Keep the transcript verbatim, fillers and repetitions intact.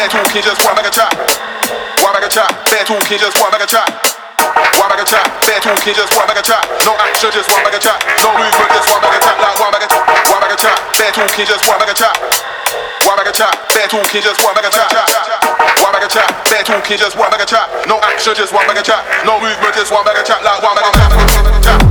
bad talking, just one bag of chop. One bag of chop, bad talking, just one bag of chop. One bag of chop, bad talking, just one bag of chop. No action, just one bag of chop. No movement, just one bag of chop. Like one bag of chop, one bag of chop, bad talking, just one bag of chop. One bag of chop, bad talking, just one bag of chop. One bag of chop, bad talking, just one bag of chop. No action, just one bag of chop. No movement, just one bag of chop. Like one bag of chop.